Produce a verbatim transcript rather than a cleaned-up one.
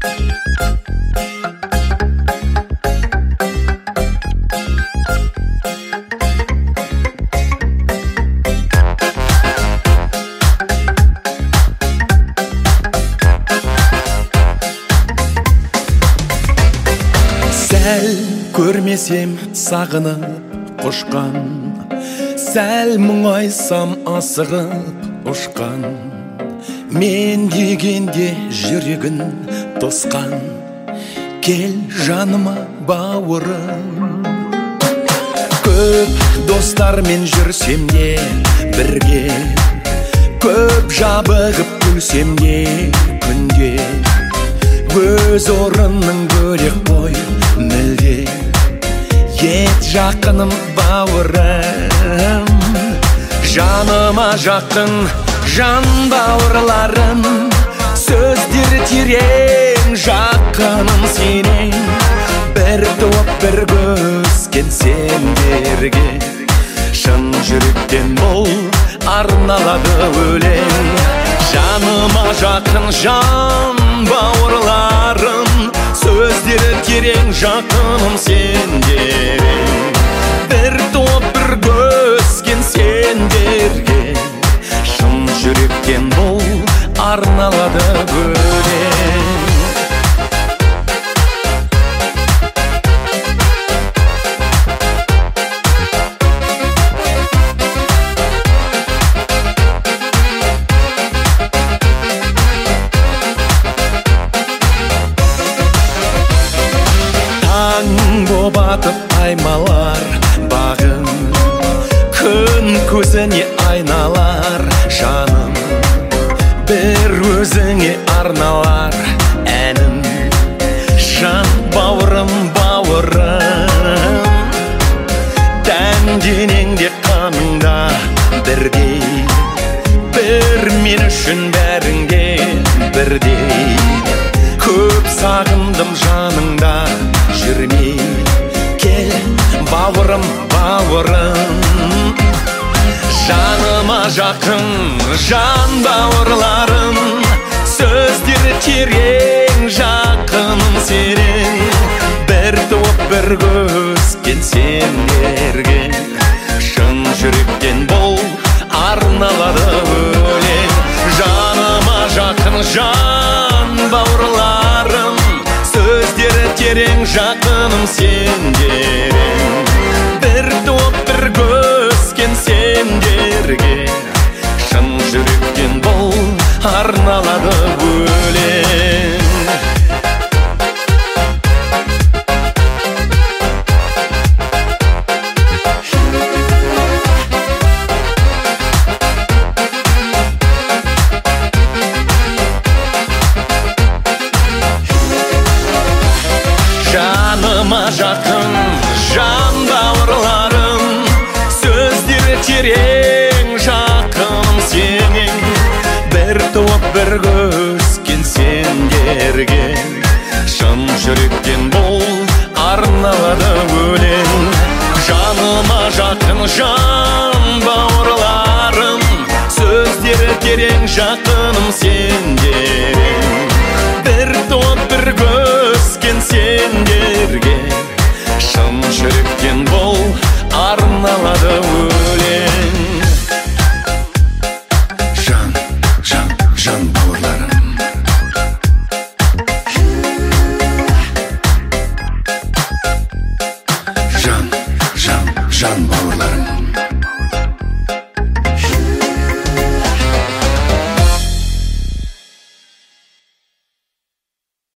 Сәл көрмесем сағынып қошқан, сәл мұңайсам асығып ұшқан, мен дегенде жүрегін тосқан, кел жаныма бауырым. Көп достармен жүрсем де бірге, көп жабығып күлсем де күнде, өз орының бөлек қой мүлде, ет жақыным бауырым. Жаныма жақын жан бауырларым, сөздер терең жақыным сенен, бір топ бір көзген сендерге, шын жүректен бұл арналады өлең. Жаныма жақын жан бауырларым, сөздері терең жақыным сендерің, бір топ бір көзген сендерге, шын жүректен бұл арналады өлең. Боп атып аймалар бағым, күн көзіне айналар жаным, бір өзіңе арналар әнім, жан бауырым бауырым. Тән денеңде қаныңда бірдей, бір мен үшін бәріңде бірдей, көп сағындым жаныңда жүрмей, кел бауырым бауырым. Жаныма жақын жан бауырларым, сөздері терең жақыным сенен, бір топ бір көзген сендерге, шын жүректен бұл арналады өлең. Жаныма жақын жан бауырларым, сөздері терең жақыным сендерің, бір топ бір көзген сендерге, шын жүректен бұл арналады өлең. Жаныма жақын жан бауырларым, сөздері терең жақыным сенен, бір топ бір көзген сендерге, шын жүректен бұл арналады өлең. Жаныма жақын жан бауырларым, сөздері терең жақыным сендерің, бір топ бір көзген сендерге, шын жүректен бұл арналады өлең. Жан, жан, жан бауырларым, жан, жан, жан бауырларым.